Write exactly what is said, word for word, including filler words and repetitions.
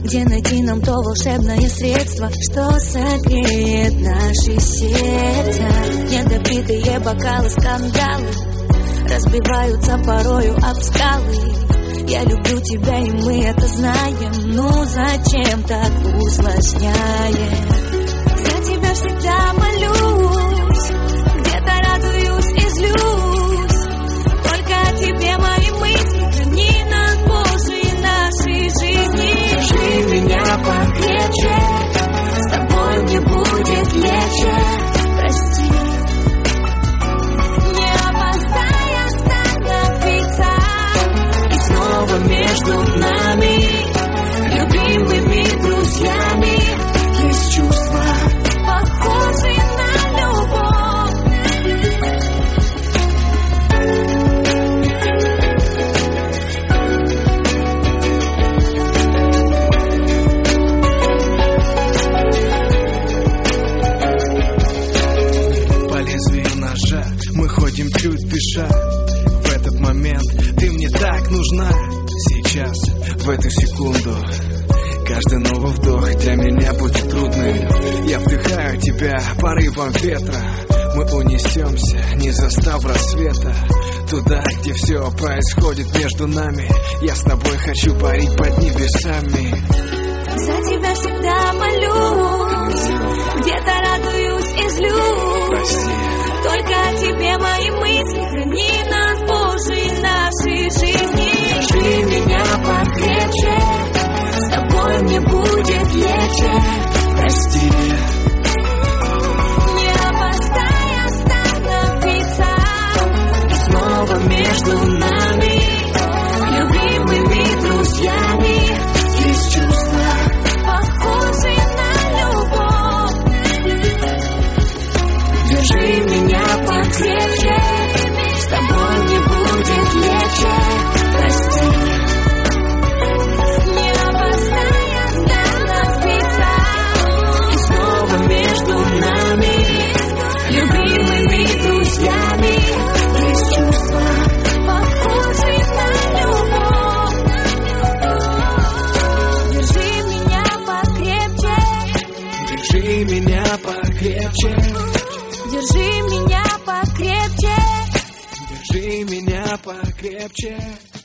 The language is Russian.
Где найти нам то волшебное средство, что согреет наши сердца? Недопитые бокалы, скандалы разбиваются порою об скалы. Я люблю тебя, и мы это знаем. Ну зачем так усложняем? За тебя всегда молюсь, где-то радуюсь и злюсь. Только о тебе мои мысли, храни нас, Боже, и нашей жизни. Держи меня покрепче, с тобой мне будет легче. Прости, не опоздай остановиться. И снова между нами, любимыми друзьями, есть чувства, похожие на любовь. По лезвию ножа мы ходим чуть дыша. В этот момент ты мне так нужна. Сейчас, в эту секунду, каждый новый вдох для меня будет трудным. Я вдыхаю тебя порывом ветра. Мы унесемся, не застав рассвета, туда, где все происходит между нами. Я с тобой хочу парить под небесами. За тебя всегда молюсь, где-то радуюсь и злюсь. Прости. Только о тебе мои мысли, храни нас, Боже, и нашей жизни. Держи меня покрепче, с тобой мне будет легче. Прости. Не опоздай остановиться. И снова между нами, любимыми друзьями, есть чувства, похожие на любовь. держи меня Покрепче, с тобой мне будет легче. Прости, не опоздай остановиться. и снова между нами, Любимыми друзьями, есть чувства, похожие на любовь. Держи меня покрепче, держи меня покрепче, держи меня покрепче. держи меня покрепче.